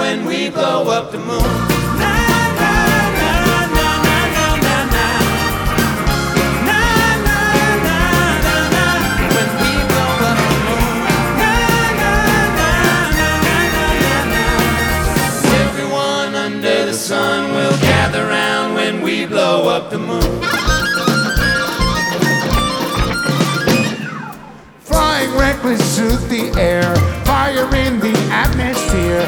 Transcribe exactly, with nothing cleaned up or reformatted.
when we blow up the moon. Na, na, na, na, na, na, na, na. Na, na, na, na, na, when we blow up the moon. Na, na, na, na, na, na, na, na. Everyone under the sun will gather round when we blow up the moon. Flying reckless through the air, fire in the atmosphere.